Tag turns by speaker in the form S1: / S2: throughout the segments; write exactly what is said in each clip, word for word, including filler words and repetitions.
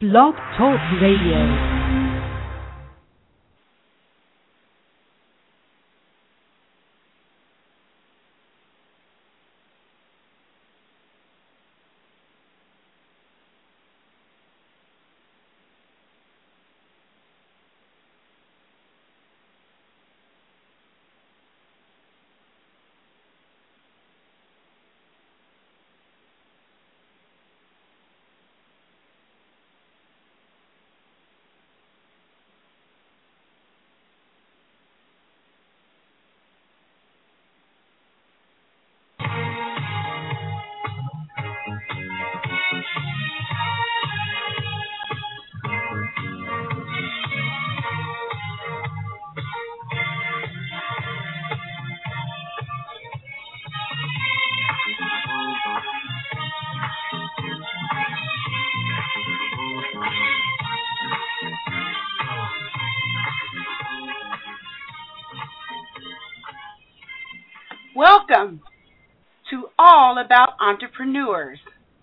S1: Blog Talk Radio.
S2: Welcome to All About Entrepreneurs.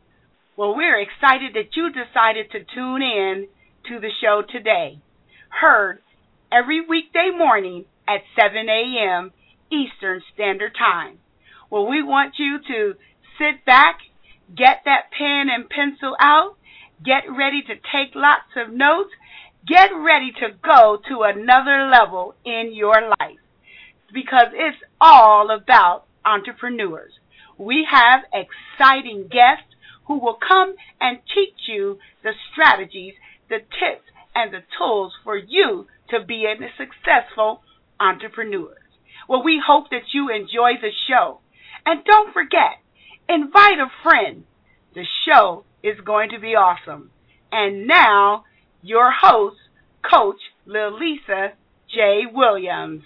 S2: Well, we're excited that you decided to tune in to the show today. Heard every weekday morning at seven a.m. Eastern Standard Time. Well, we want you to sit back, get that pen and pencil out, get ready to take lots of notes, get ready to go to another level in your life, because it's all about entrepreneurs. We have exciting guests who will come and teach you the strategies, the tips, and the tools for you to be a successful entrepreneur. Well, we hope that you enjoy the show. And don't forget, invite a friend. The show is going to be awesome. And now, your host, Coach Lilisa J. Williams.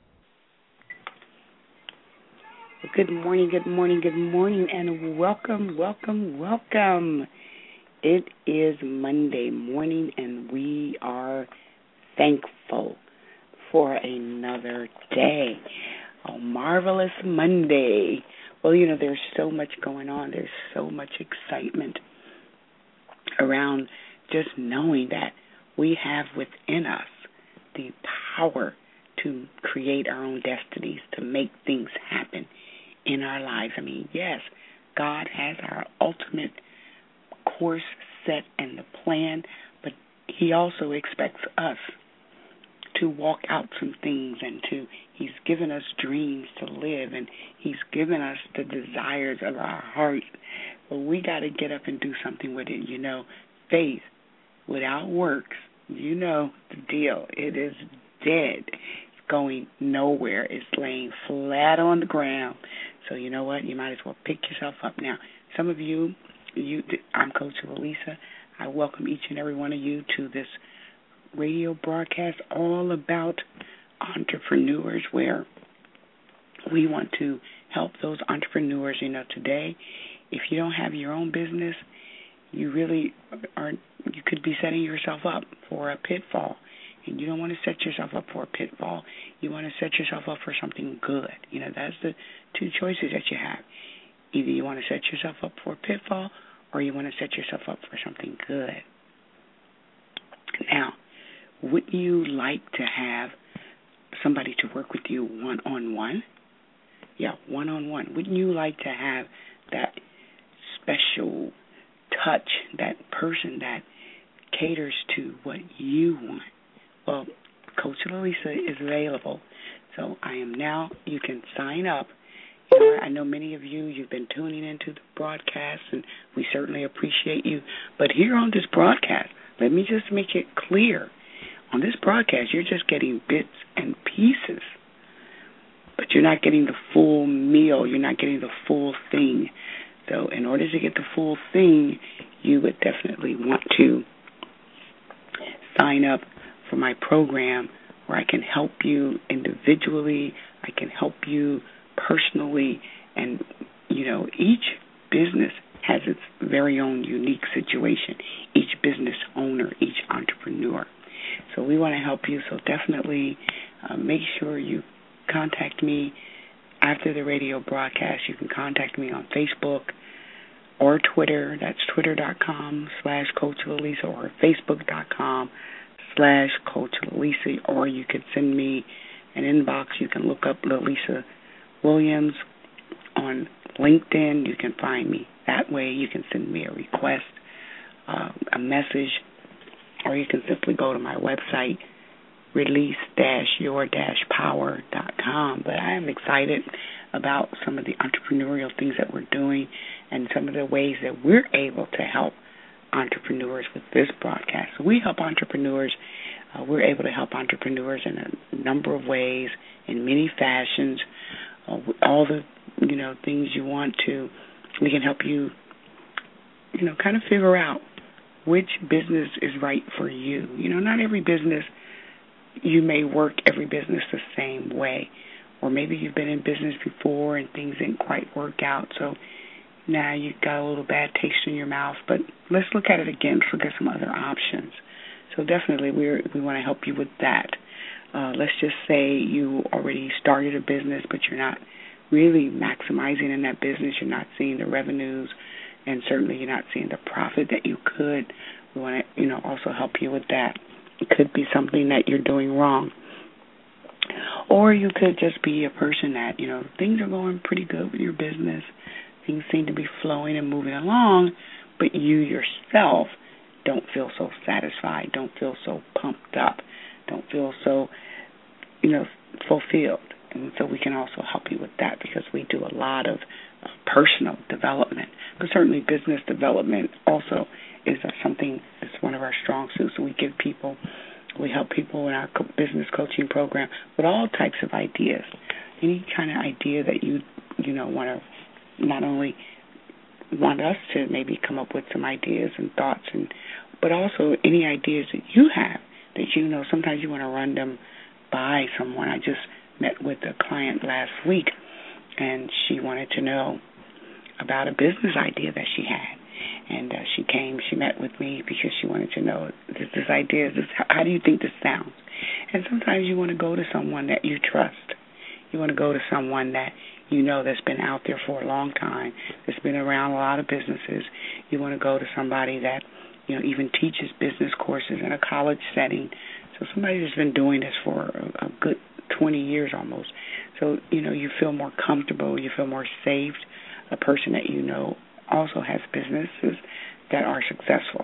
S3: Good morning, good morning, good morning, and welcome, welcome, welcome. It is Monday morning, and we are thankful for another day. A marvelous Monday. Well, you know, there's so much going on. There's so much excitement around just knowing that we have within us the power to create our own destinies, to make things happen in our lives. I mean, yes, God has our ultimate course set and the plan, but He also expects us to walk out some things, and to, He's given us dreams to live, and He's given us the desires of our heart. But we got to get up and do something with it. You know, faith without works, you know the deal. It is dead. It's going nowhere. It's laying flat on the ground. So you know what? You might as well pick yourself up now. Some of you, you, I'm Coach Lilisa. I welcome each and every one of you to this radio broadcast all about entrepreneurs, where we want to help those entrepreneurs. You know, today, if you don't have your own business, you really are, you could be setting yourself up for a pitfall. And you don't want to set yourself up for a pitfall. You want to set yourself up for something good. You know, that's the two choices that you have. Either you want to set yourself up for a pitfall, or you want to set yourself up for something good. Now, wouldn't you like to have somebody to work with you one-on-one? Yeah, one-on-one. Wouldn't you like to have that special touch, that person that caters to what you want? Well, Coach Lilisa is available. So I am now, you can sign up. You know, I know many of you, you've been tuning into the broadcast, and we certainly appreciate you. But here on this broadcast, let me just make it clear. On this broadcast, you're just getting bits and pieces. But you're not getting the full meal. You're not getting the full thing. So in order to get the full thing, you would definitely want to sign up for my program, where I can help you individually, I can help you personally, and, you know, each business has its very own unique situation, each business owner, each entrepreneur. So we want to help you, so definitely uh, make sure you contact me after the radio broadcast. You can contact me on Facebook, or Twitter. That's twitter.com slash Coach Lalisa or facebook.com slash Coach Lalisa. Or you can send me an inbox. You can look up Lalisa Williams on LinkedIn. You can find me that way. You can send me a request, uh, a message, or you can simply go to my website, release dash your dash power dot com. But I am excited about some of the entrepreneurial things that we're doing and some of the ways that we're able to help entrepreneurs with this broadcast. So we help entrepreneurs. Uh, we're able to help entrepreneurs in a number of ways, in many fashions. Uh, all the you know things you want to, we can help you. You know, kind of figure out which business is right for you. You know, not every business. You may work every business the same way, or maybe you've been in business before and things didn't quite work out. So now you've got a little bad taste in your mouth. But let's look at it again. Let's look at some other options. So definitely we we want to help you with that. Uh, let's just say you already started a business, but you're not really maximizing in that business. You're not seeing the revenues, and certainly you're not seeing the profit that you could. We want to, you know, also help you with that. It could be something that you're doing wrong. Or you could just be a person that, you know, things are going pretty good with your business. Things seem to be flowing and moving along, but you yourself don't feel so satisfied, don't feel so pumped up, don't feel so, you know, fulfilled. And so we can also help you with that because we do a lot of uh, personal development. But certainly business development also is uh, something that's one of our strong suits. So we give people, we help people in our co- business coaching program with all types of ideas. Any kind of idea that you, you know, want to not only want us to maybe come up with some ideas and thoughts, and but also any ideas that you have that you know sometimes you want to run them by someone. I just met with a client last week, and she wanted to know about a business idea that she had. And uh, she came, she met with me because she wanted to know, this, this idea, this, how do you think this sounds? And sometimes you want to go to someone that you trust. You want to go to someone that you know that's been out there for a long time, that's been around a lot of businesses. You want to go to somebody that, you know, even teaches business courses in a college setting. So somebody that's been doing this for a, a good twenty years almost. So, you know, you feel more comfortable, you feel more safe. A person that you know also has businesses that are successful.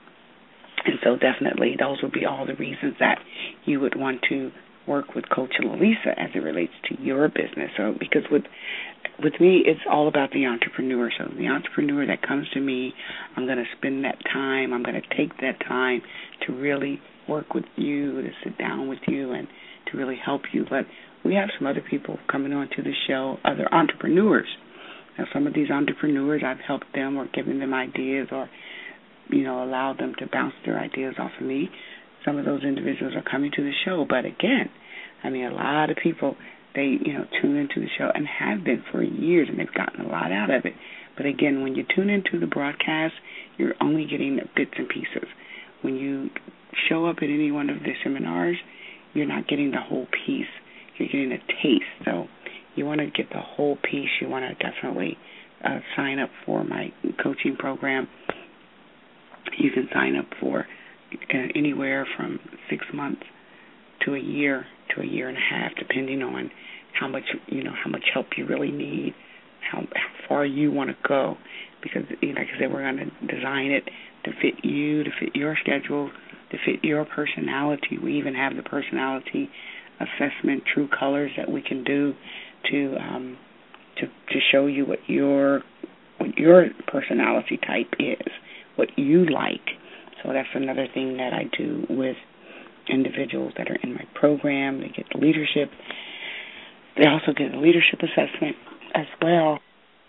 S3: And so definitely those would be all the reasons that you would want to work with Coach Lalisa as it relates to your business. So because with with me, it's all about the entrepreneur. So the entrepreneur that comes to me, I'm going to spend that time, I'm going to take that time to really work with you, to sit down with you and to really help you. But we have some other people coming on to the show, other entrepreneurs. Now, some of these entrepreneurs, I've helped them or given them ideas or, you know, allowed them to bounce their ideas off of me. Some of those individuals are coming to the show. But again, I mean, a lot of people, they, you know, tune into the show and have been for years, and they've gotten a lot out of it. But again, when you tune into the broadcast, you're only getting the bits and pieces. When you show up at any one of the seminars, you're not getting the whole piece. You're getting a taste. So you want to get the whole piece. You want to definitely uh, sign up for my coaching program. You can sign up for uh, anywhere from six months to a year to a year and a half, depending on how much you know, how much help you really need, how, how far you want to go. Because, like I said, we're going to design it to fit you, to fit your schedule, to fit your personality. We even have the personality assessment, true colors that we can do to um, to to show you what your what your personality type is, what you like. So that's another thing that I do with individuals that are in my program. They get the leadership. They also get a leadership assessment as well.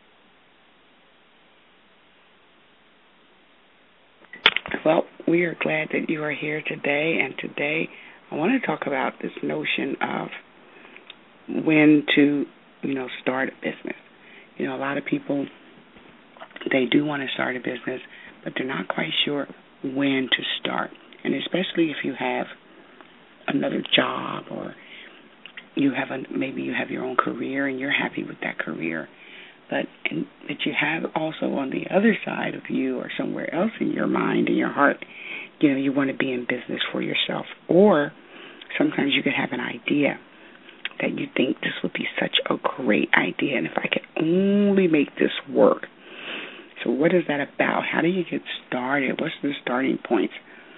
S3: Well, we are glad that you are here today, and today I want to talk about this notion of when to, you know, start a business. You know, a lot of people, they do want to start a business, but they're not quite sure when to start. And especially if you have another job or you have a, maybe you have your own career and you're happy with that career, but and, but you have also on the other side of you or somewhere else in your mind and your heart, you know, you want to be in business for yourself. Or sometimes you could have an idea that you think this would be such a great idea, and if I could only make this work. So what is that about? How do you get started? What's the starting points?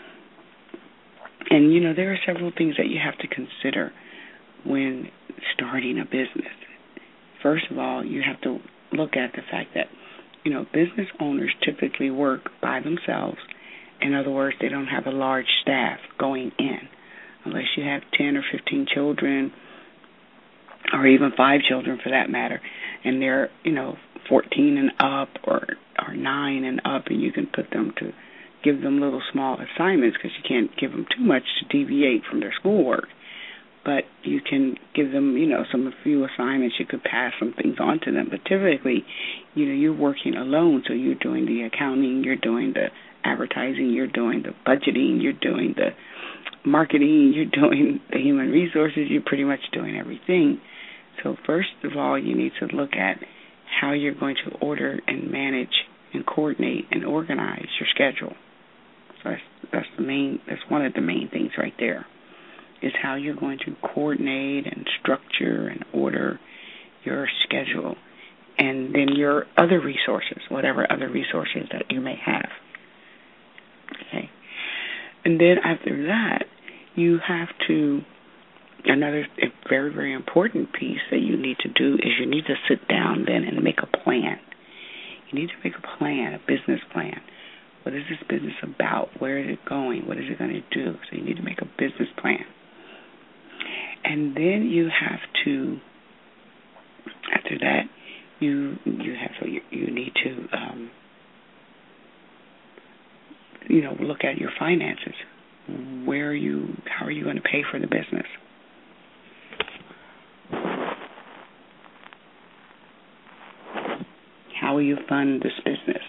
S3: And, you know, there are several things that you have to consider when starting a business. First of all, you have to look at the fact that, you know, business owners typically work by themselves. In other words, they don't have a large staff going in. Unless you have ten or fifteen children, or even five children for that matter, and they're, you know, fourteen and up or, or nine and up, and you can put them to give them little small assignments because you can't give them too much to deviate from their schoolwork. But you can give them, you know, some a few assignments. You could pass some things on to them. But typically, you know, you're working alone, so you're doing the accounting, you're doing the advertising, you're doing the budgeting, you're doing the marketing, you're doing the human resources, you're pretty much doing everything. So first of all, you need to look at how you're going to order and manage and coordinate and organize your schedule. So that's, that's the main, that's one of the main things right there, is how you're going to coordinate and structure and order your schedule, and then your other resources, whatever other resources that you may have. Okay. And then after that, you have to, another very, very important piece that you need to do is you need to sit down then and make a plan. You need to make a plan, a business plan. What is this business about? Where is it going? What is it going to do? So you need to make a business plan. And then you have to, after that, you you have to, you, you need to, um, you know, look at your finances. Where are you? How are you going to pay for the business? How will you fund this business?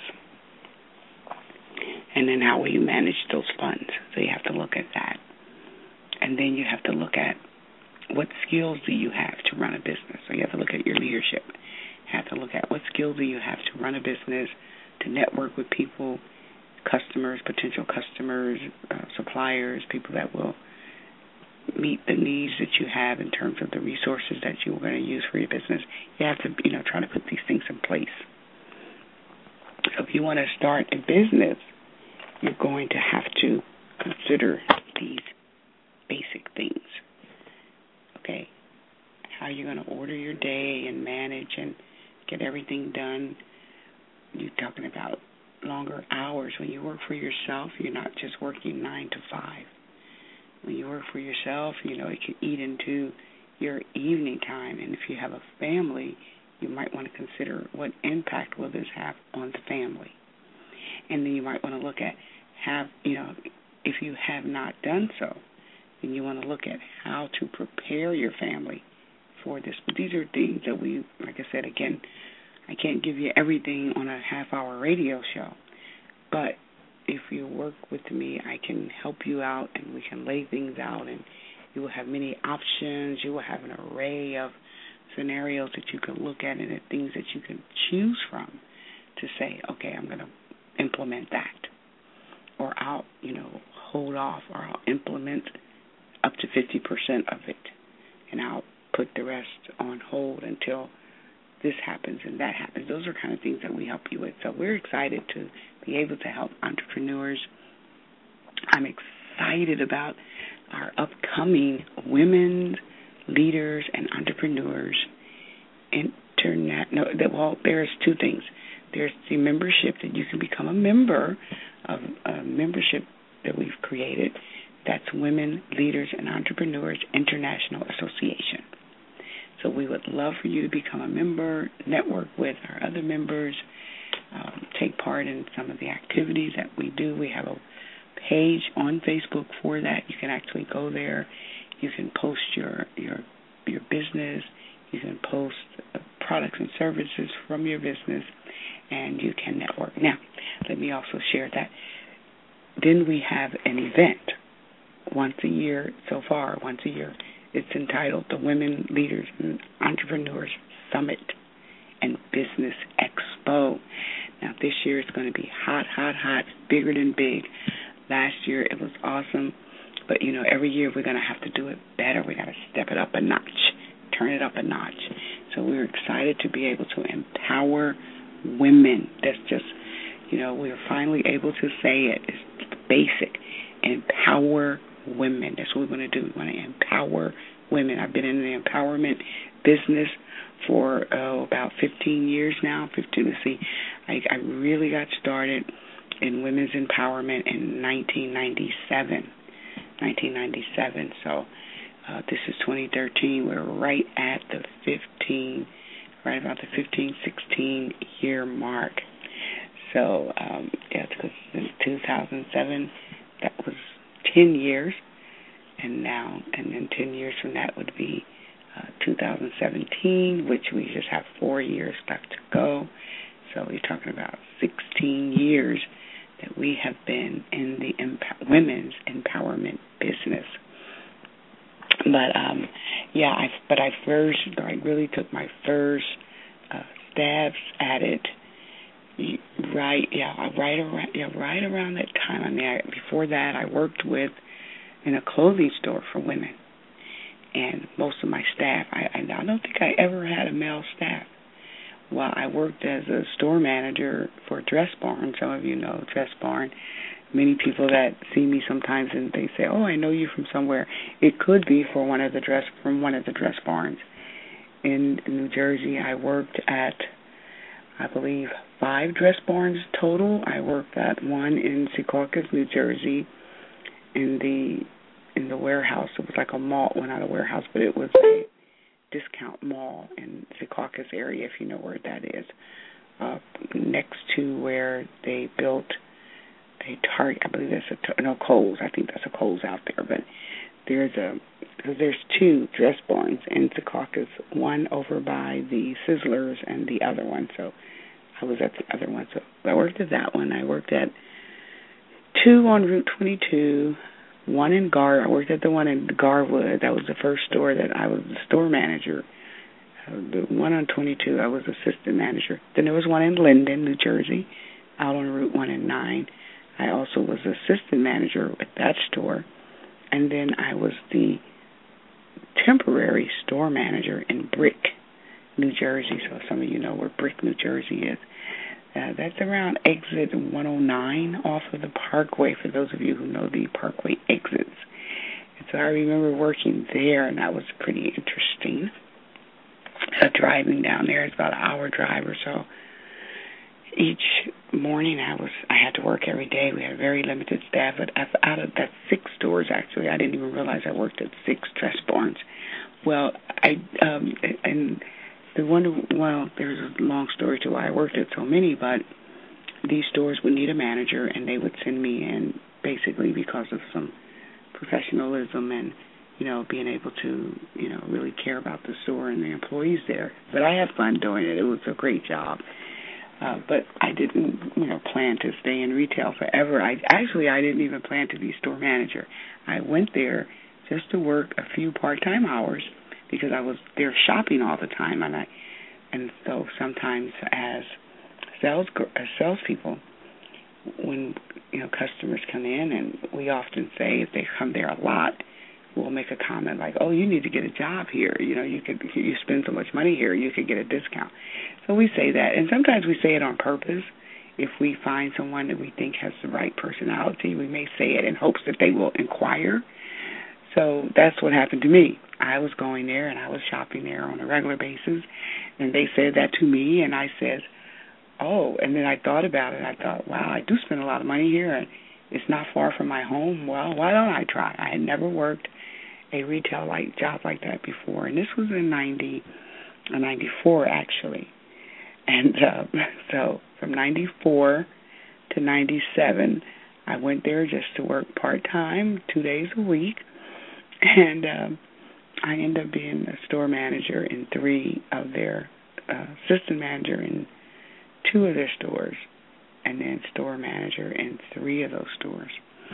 S3: And then how will you manage those funds? So you have to look at that. And then you have to look at what skills do you have to run a business. So you have to look at your leadership. You have to look at what skills do you have to run a business, to network with people, customers, potential customers, uh, suppliers, people that will meet the needs that you have in terms of the resources that you're going to use for your business. You have to, you know, try to put these things in place. So if you want to start a business, you're going to have to consider these basic things. Okay, how you're going to order your day and manage and get everything done. You're talking about longer hours. When you work for yourself, you're not just working nine to five. When you work for yourself, you know, it can eat into your evening time. And if you have a family, you might want to consider what impact will this have on the family. And then you might want to look at, have, you know, if you have not done so, then you want to look at how to prepare your family for this. But these are things that we, like I said, again, I can't give you everything on a half-hour radio show. But if you work with me, I can help you out, and we can lay things out, and you will have many options. You will have an array of scenarios that you can look at and the things that you can choose from to say, okay, I'm going to implement that. Or I'll, you know, hold off, or I'll implement up to fifty percent of it, and I'll put the rest on hold until this happens and that happens. Those are kind of things that we help you with. So we're excited to be able to help entrepreneurs. I'm excited about our upcoming Women Leaders and Entrepreneurs Internet. No, well, there's two things. There's the membership that you can become a member of, a membership that we've created. That's Women Leaders and Entrepreneurs International Association. So we would love for you to become a member, network with our other members, um, take part in some of the activities that we do. We have a page on Facebook for that. You can actually go there. You can post your your your business. You can post uh, products and services from your business, and you can network. Now, let me also share that. Then we have an event once a year so far, once a year. It's entitled the Women Leaders and Entrepreneurs Summit. and Business Expo. Now, this year it's going to be hot, hot, hot, bigger than big. Last year it was awesome, but, you know, every year we're going to have to do it better. We got to step it up a notch, turn it up a notch. So we're excited to be able to empower women. That's just, you know, we're finally able to say it. It's basic. Empower women. That's what we want to do. We want to empower women. I've been in the empowerment business for oh, about fifteen years now. fifteen, let's see. I, I really got started in women's empowerment in nineteen ninety-seven. nineteen ninety-seven. So uh, this is twenty thirteen. We're right at the fifteen, right about the fifteen, sixteen year mark. So um, yeah, because in two thousand seven, that was ten years, and now, and then ten years from that would be uh, two thousand seventeen, which we just have four years left to go. So you're talking about sixteen years that we have been in the emp- women's empowerment business. But um, yeah, I but I first, I really took my first uh, stabs at it. Right, yeah, right around, yeah, right around that time. I mean, I, before that, I worked with in a clothing store for women, and most of my staff. I, I don't think I ever had a male staff. Well, I worked as a store manager for Dress Barn. Some of you know Dress Barn. Many people that see me sometimes and they say, "Oh, I know you from somewhere." It could be for one of the dress from one of the Dress Barns in New Jersey. I worked at, I believe, five Dress Barns total. I worked at one in Secaucus, New Jersey, in the in the warehouse. It was like a mall, well, not a warehouse, but it was a discount mall in Secaucus area, if you know where that is, uh, next to where they built a Target. I believe that's a no Kohl's. I think that's a Kohl's out there, but there's a because there's two Dress Barns in Secaucus, one over by the Sizzlers and the other one. So I was at the other one. So I worked at that one. I worked at two on Route twenty-two, one in Gar. I worked at the one in Garwood. That was the first store that I was the store manager. Uh, the one on twenty-two, I was assistant manager. Then there was one in Linden, New Jersey, out on Route one and nine. I also was assistant manager at that store. And then I was the temporary store manager in Brick, New Jersey. So some of you know where Brick, New Jersey is. Uh, that's around exit one oh nine off of the Parkway, for those of you who know the Parkway exits. And so I remember working there, and that was pretty interesting. Uh, driving down there, it's about an hour drive or so. Each morning I was I had to work every day. We had very limited staff, but out of that six stores, actually, I didn't even realize I worked at six Dress Barns. Well, I um, and the one well, there's a long story to why I worked at so many, but these stores would need a manager, and they would send me in basically because of some professionalism and, you know, being able to, you know, really care about the store and the employees there. But I had fun doing it. It was a great job. Uh, but I didn't, you know, plan to stay in retail forever. I actually I didn't even plan to be store manager. I went there just to work a few part-time hours because I was there shopping all the time, and I, and so sometimes as sales as salespeople, when you know customers come in, and we often say if they come there a lot, we'll make a comment like, "Oh, you need to get a job here. You know, you could you spend so much money here, you could get a discount." So we say that, and sometimes we say it on purpose. If we find someone that we think has the right personality, we may say it in hopes that they will inquire. So that's what happened to me. I was going there, and I was shopping there on a regular basis, and they said that to me, and I said, "Oh," and then I thought about it. I thought, wow, I do spend a lot of money here, and it's not far from my home. Well, why don't I try? I had never worked a retail like job like that before, and this was in ninety, or ninety-four actually. And uh, so from ninety-four to ninety-seven, I went there just to work part-time, two days a week, and um, I ended up being a store manager in three of their, uh, assistant manager in two of their stores, and then store manager in three of those stores.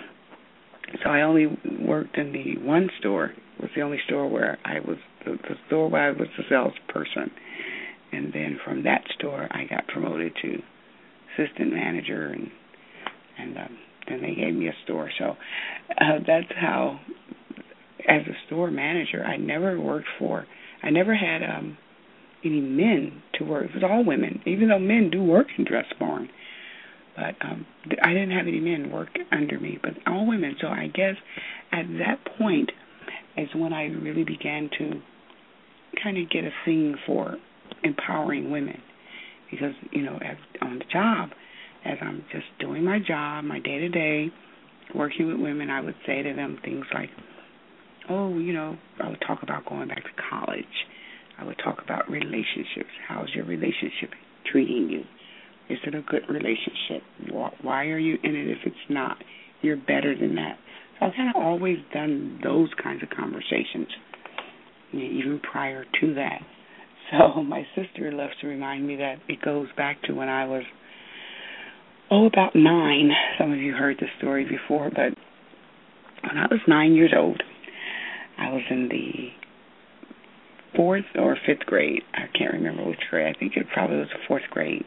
S3: So I only worked in the one store. It was the only store where I was, the, the store where I was the salesperson. And then from that store, I got promoted to assistant manager, and and um, then they gave me a store. So uh, that's how, as a store manager, I never worked for, I never had um, any men to work. It was all women, even though men do work in Dressbarn. But um, I didn't have any men work under me, but all women. So I guess at that point is when I really began to kind of get a thing for empowering women. Because, you know, as, on the job, as I'm just doing my job, my day-to-day, working with women, I would say to them things like, oh, you know, I would talk about going back to college. I would talk about relationships. How's your relationship treating you? Is it a good relationship? Why are you in it if it's not? You're better than that. So I've kind of always done those kinds of conversations, you know, even prior to that. So my sister loves to remind me that it goes back to when I was, oh, about nine. Some of you heard this story before, but when I was nine years old, I was in the fourth or fifth grade. I can't remember which grade. I think it probably was the fourth grade.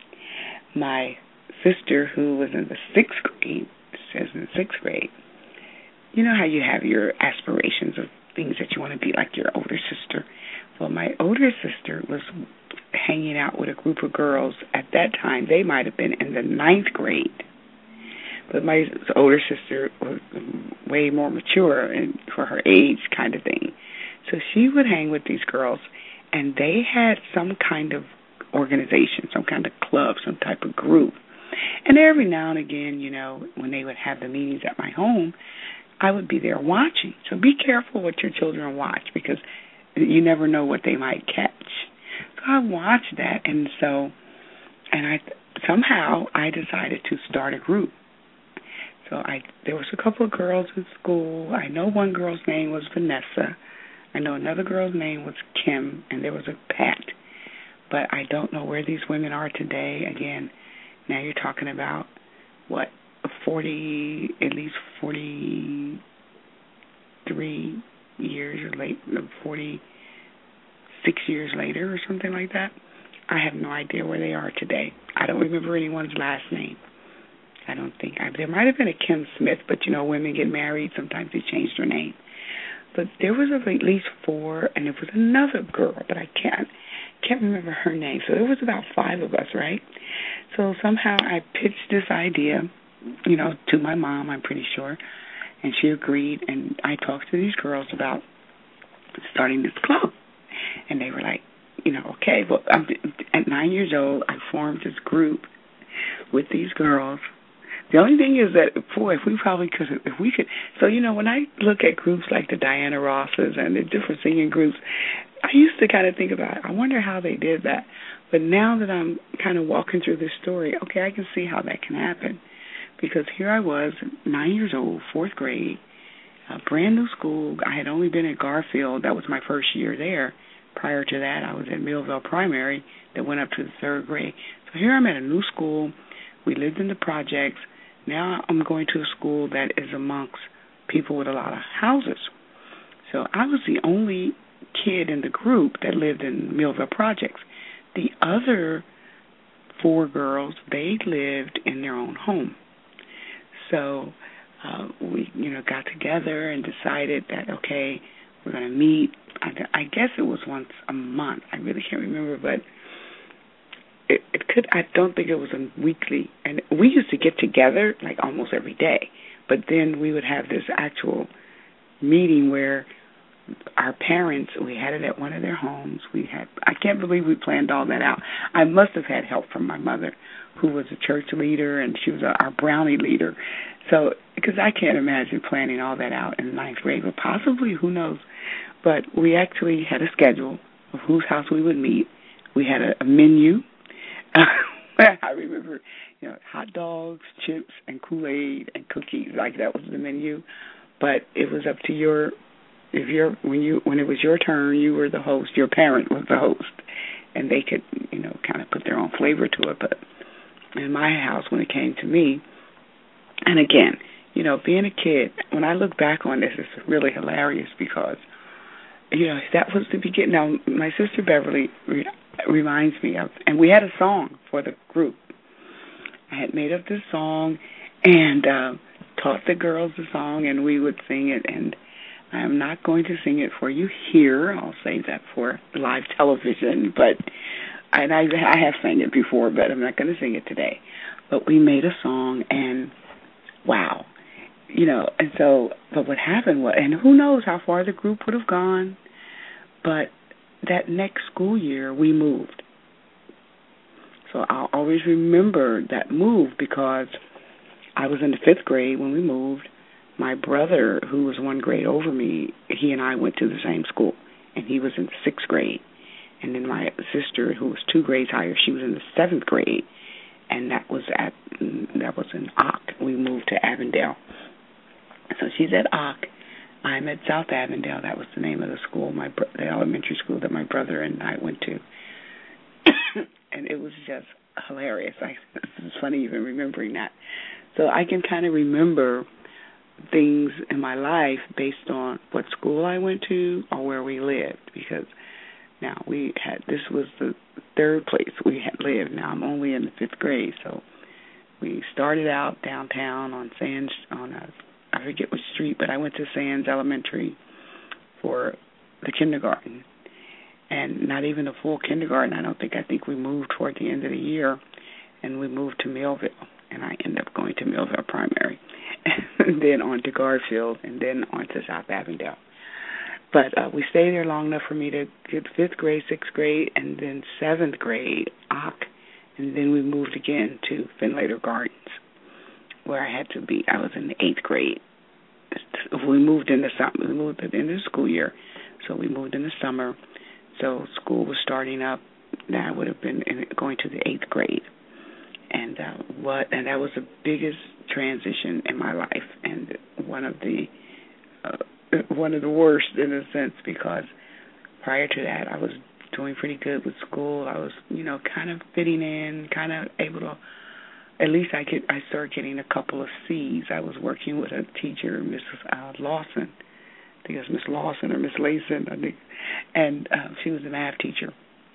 S3: My sister, who was in the sixth grade, says in the sixth grade, you know how you have your aspirations of things that you want to be like your older sister. Well, my older sister was hanging out with a group of girls. At that time, they might have been in the ninth grade. But my older sister was way more mature and for her age kind of thing. So she would hang with these girls, and they had some kind of organization, some kind of club, some type of group. And every now and again, you know, when they would have the meetings at my home, I would be there watching. So be careful what your children watch, because you never know what they might catch. So I watched that, and so, and I somehow I decided to start a group. So I there was a couple of girls in school. I know one girl's name was Vanessa. I know another girl's name was Kim, and there was a Pat. But I don't know where these women are today. Again, now you're talking about, what, forty, at least forty-three years or late, forty-six years later or something like that. I have no idea where they are today. I don't remember anyone's last name. I don't think. I, there might have been a Kim Smith, but, you know, women get married. Sometimes they change their name. But there was at least four, and there was another girl, but I can't can't remember her name. So there was about five of us, right? So somehow I pitched this idea, you know, to my mom, I'm pretty sure, and she agreed, and I talked to these girls about starting this club. And they were like, you know, okay, well, I'm, at nine years old, I formed this group with these girls. The only thing is that, boy, if we probably could, if we could, so, you know, when I look at groups like the Diana Rosses and the different singing groups, I used to kind of think about, I wonder how they did that. But now that I'm kind of walking through this story, okay, I can see how that can happen. Because here I was, nine years old, fourth grade, a brand new school. I had only been at Garfield. That was my first year there. Prior to that, I was at Millville Primary that went up to the third grade. So here I'm at a new school. We lived in the projects. Now I'm going to a school that is amongst people with a lot of houses. So I was the only kid in the group that lived in Millville Projects. The other four girls, they lived in their own home. So uh, we, you know, got together and decided that, okay, we're going to meet. I, I guess it was once a month. I really can't remember, but It, it could. I don't think it was a weekly. And we used to get together like almost every day. But then we would have this actual meeting where our parents, we had it at one of their homes. We had. I can't believe we planned all that out. I must have had help from my mother, who was a church leader, and she was a, our brownie leader. So, because I can't imagine planning all that out in ninth grade, but possibly, who knows. But we actually had a schedule of whose house we would meet. We had a, a menu. I remember, you know, hot dogs, chips, and Kool-Aid and cookies. Like, that was the menu. But it was up to your, if you're when you when it was your turn, you were the host. Your parent was the host, and they could, you know, kind of put their own flavor to it. But in my house, when it came to me, and again, you know, being a kid, when I look back on this, it's really hilarious because, you know, that was the beginning. Now, my sister Beverly, reminds me of, and we had a song for the group. I had made up this song and uh, taught the girls the song, and we would sing it, and I'm not going to sing it for you here. I'll save that for live television, but and I, I have sang it before, but I'm not going to sing it today. But we made a song, and wow, you know, and so, but what happened was, and who knows how far the group would have gone, but that next school year we moved. So I'll always remember that move because I was in the fifth grade when we moved. My brother, who was one grade over me, he and I went to the same school, and he was in the sixth grade. And then my sister, who was two grades higher, she was in the seventh grade, and that was at that was in Ock. We moved to Avondale. So she's at Ock. I'm at South Avondale. That was the name of the school, my bro- the elementary school that my brother and I went to. And it was just hilarious. I, it's funny even remembering that. So I can kind of remember things in my life based on what school I went to or where we lived, because now we had, this was the third place we had lived. Now I'm only in the fifth grade, so we started out downtown on Sands, on a, I forget which street, but I went to Sands Elementary for the kindergarten, and not even a full kindergarten. I don't think, I think we moved toward the end of the year, and we moved to Millville, and I ended up going to Millville Primary, and then on to Garfield, and then on to South Avondale. But uh, we stayed there long enough for me to get fifth grade, sixth grade, and then seventh grade, Ock, and then we moved again to Finlater Gardens, where I had to be. I was in the eighth grade. We moved in the summer. We moved at the end of the school year, so we moved in the summer. So school was starting up. Now I would have been in, going to the eighth grade, and uh, what and that was the biggest transition in my life, and one of the uh, one of the worst in a sense, because prior to that I was doing pretty good with school. I was, you know, kind of fitting in, kind of able to. At least I get. I started getting a couple of C's. I was working with a teacher, Missus Uh, Lawson. I think it was Miss Lawson or Miss Layson, I think, and uh, she was a math teacher.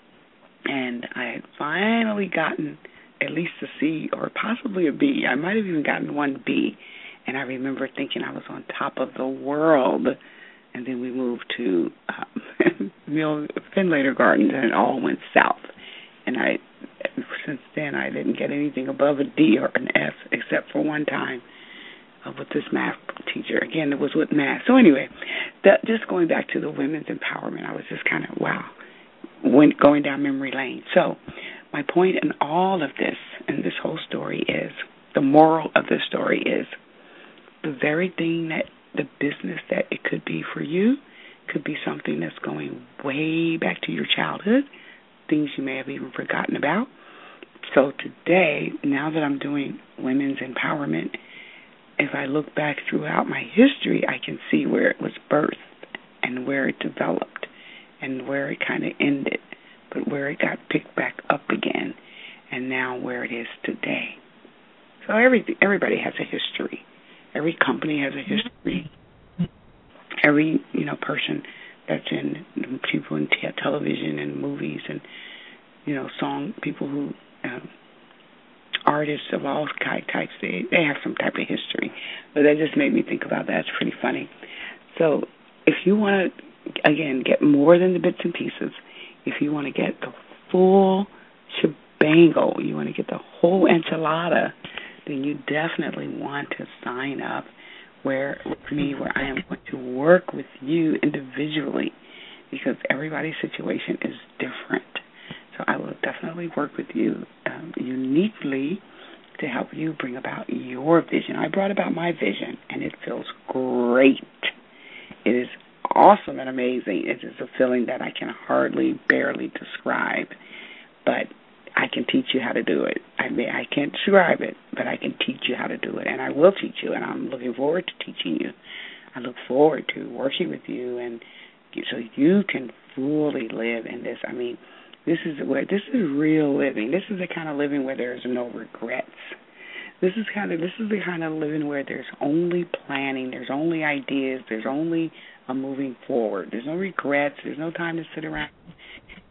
S3: And I had finally gotten at least a C or possibly a B. I might have even gotten one B. And I remember thinking I was on top of the world. And then we moved to um, Mill Finlater Gardens, and it all went south. And I, since then, I didn't get anything above a D or an F, except for one time uh, with this math teacher. Again, it was with math. So anyway, that, just going back to the women's empowerment, I was just kind of, wow, went going down memory lane. So my point in all of this, and this whole story is, the moral of this story is, the very thing that the business that it could be for you could be something that's going way back to your childhood, things you may have even forgotten about. So today, now that I'm doing women's empowerment, if I look back throughout my history, I can see where it was birthed and where it developed and where it kind of ended, but where it got picked back up again, and now where it is today. So every, everybody has a history. Every company has a history. Every, you know, person that's in, people in t- television and movies and, you know, song, people who, um, artists of all types, they, they have some type of history. But that just made me think about that. It's pretty funny. So if you want to, again, get more than the bits and pieces, if you want to get the full shebangle, you want to get the whole enchilada, then you definitely want to sign up where with me, where I am going to work with you individually, because everybody's situation is different. So I will definitely work with you um, uniquely to help you bring about your vision. I brought about my vision, and it feels great. It is awesome and amazing. It is a feeling that I can hardly, barely describe, but I can teach you how to do it. I mean, I can't describe it, but I can teach you how to do it, and I will teach you, and I'm looking forward to teaching you. I look forward to working with you, and so you can fully live in this. I mean, this is where this is real living. This is the kind of living where there's no regrets. This is kind of this is the kind of living where there's only planning, there's only ideas, there's only a moving forward. There's no regrets. There's no time to sit around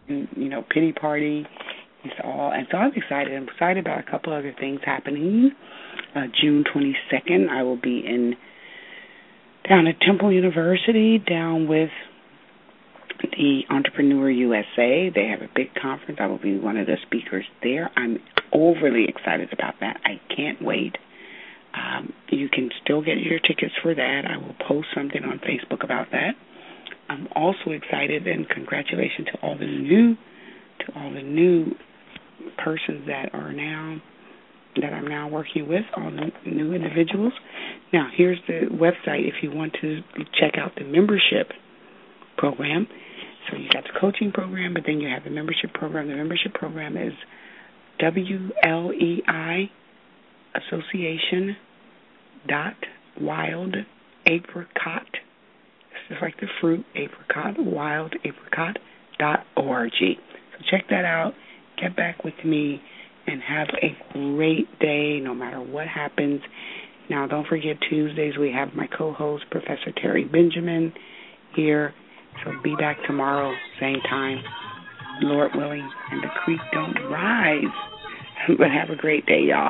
S3: you know, pity party. It's all, and so I'm excited. I'm excited about a couple other things happening. Uh, June twenty-second, I will be in down at Temple University, down with the Entrepreneur U S A. They have a big conference. I will be one of the speakers there. I'm overly excited about that. I can't wait. Um, you can still get your tickets for that. I will post something on Facebook about that. I'm also excited, and congratulations to all the new to all the new persons that are now that I'm now working with, all the new individuals. Now, here's the website if you want to check out the membership program. So you got the coaching program, but then you have the membership program. The membership program is W L E I Association dot wild apricot. This is like the fruit, apricot, wild apricot dot O R G. So check that out. Get back with me and have a great day no matter what happens. Now, don't forget Tuesdays we have my co-host, Professor Terry Benjamin, here. So be back tomorrow, same time, Lord willing, and the creek don't rise. But have a great day, y'all.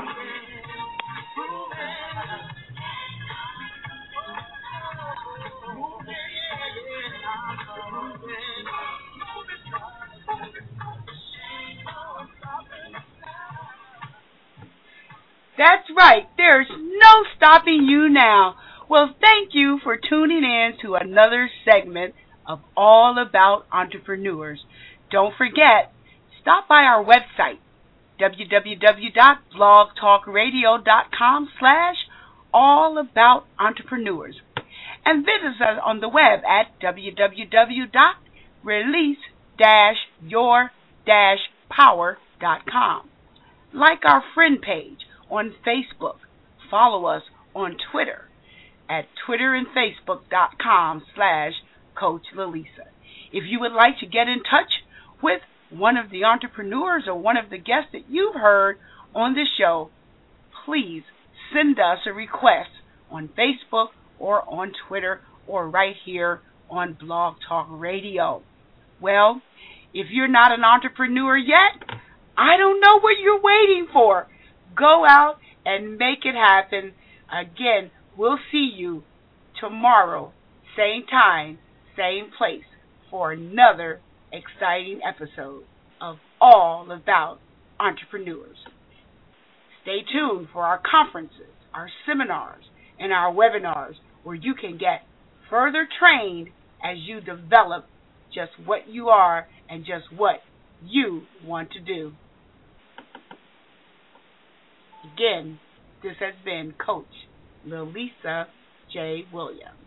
S2: That's right. There's no stopping you now. Well, thank you for tuning in to another segment of All About Entrepreneurs. Don't forget, stop by our website, w w w dot blog talk radio dot com slash all about entrepreneurs, and visit us on the web at w w w dot release dash your dash power dot com. Like our friend page on Facebook. Follow us on Twitter at twitter and facebook dot com slash Coach Lalisa. If you would like to get in touch with one of the entrepreneurs or one of the guests that you've heard on this show, please send us a request on Facebook or on Twitter or right here on Blog Talk Radio. Well, if you're not an entrepreneur yet, I don't know what you're waiting for. Go out and make it happen. Again, we'll see you tomorrow, same time, same place, for another exciting episode of All About Entrepreneurs. Stay tuned for our conferences, our seminars, and our webinars where you can get further trained as you develop just what you are and just what you want to do. Again, this has been Coach Lalisa J. Williams.